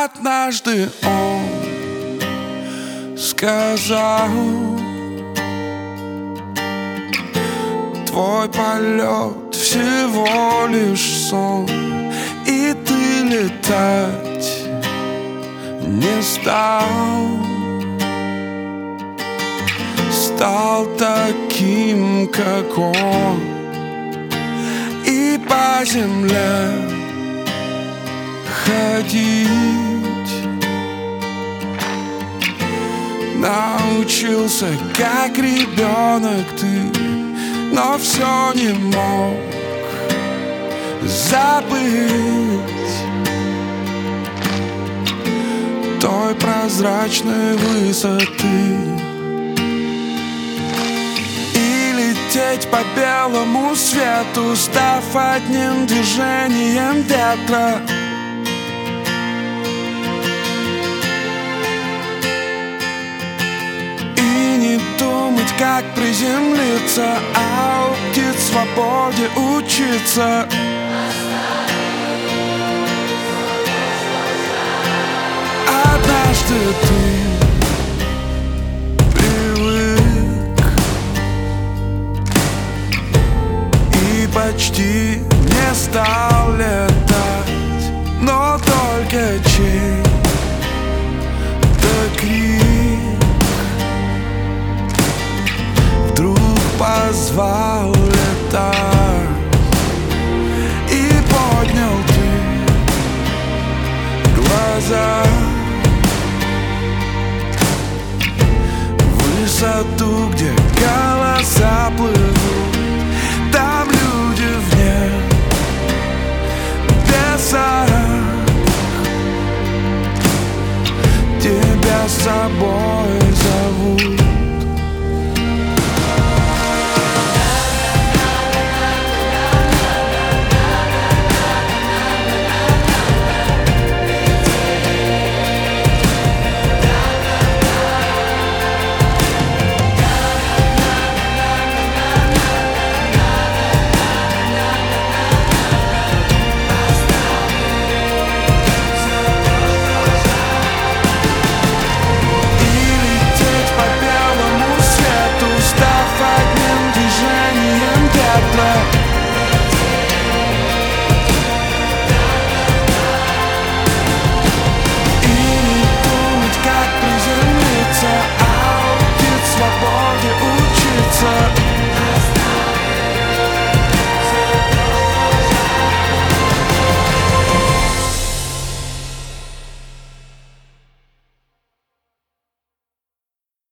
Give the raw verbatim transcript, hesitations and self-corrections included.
Однажды он сказал: твой полет всего лишь сон, и ты летать не стал. Стал таким, как он, и по земле ходить. Научился, как ребенок ты, но все не мог забыть той прозрачной высоты. И лететь по белому свету, став одним движением ветра. Как приземлиться, а у птиц свободе учиться. Однажды ты привык и почти не стал летать, но только чей-то крик позвал летать, и поднял ты глаза в высоту, где голоса плывут. Там люди вне небесах тебя с собой